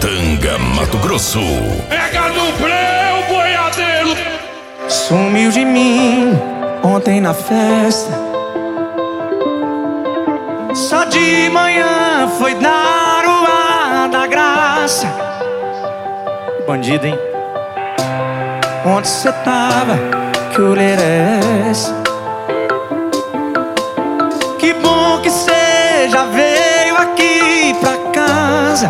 Portanga, Mato Grosso. Pega no breu, boiadeiro. Sumiu de mim ontem na festa. Só de manhã foi dar o ar da graça. Bandido, hein? Onde cê tava? Que olheira é essa? Que bom que cê já veio aqui pra casa,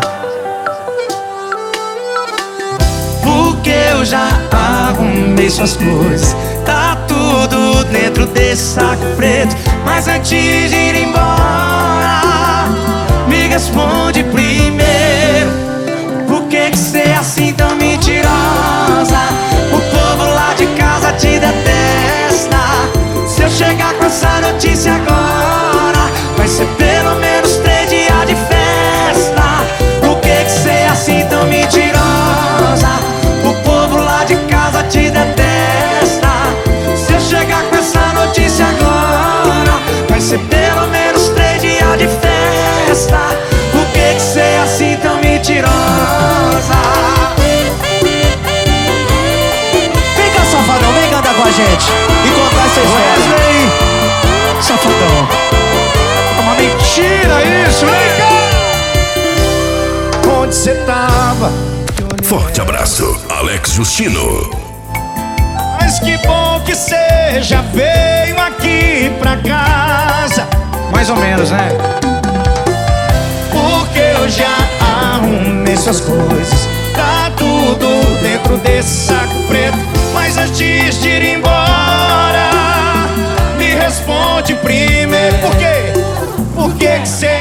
porque eu já arrumei suas coisas. Tá tudo dentro desse saco preto. Mas antes de ir embora, me responde primeiro: por que cê é assim tão mentirosa? O povo lá de casa te detesta. Se eu chegar com essa notícia agora, vai ser pelo menos 3 dias de festa. Por que cê é assim tão mentirosa? O povo lá de casa te detesta. Se eu chegar com essa notícia agora, vai ser pelo menos 3 dias de festa. Por que cê é assim tão mentirosa? Vem cá, safadão, vem cantar com a gente e contar essa história. Wesley, safadão. É uma mentira isso, vem cá! Onde cê tava? Forte abraço, Alex Justino. Mas que bom que cê já veio aqui pra casa. Mais ou menos, né? Porque eu já arrumei suas coisas. Tá tudo dentro desse saco preto. Mas antes de ir embora, me responde primeiro: por quê? Por que cê...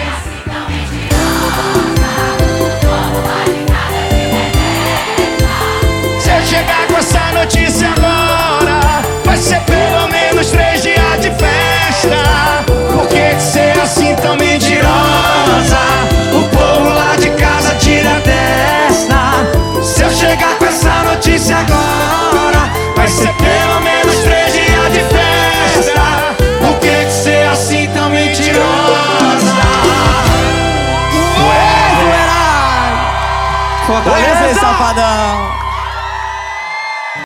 Se eu chegar com essa notícia agora, vai ser pelo menos 3 dias de festa. Por que cê é assim tão mentirosa?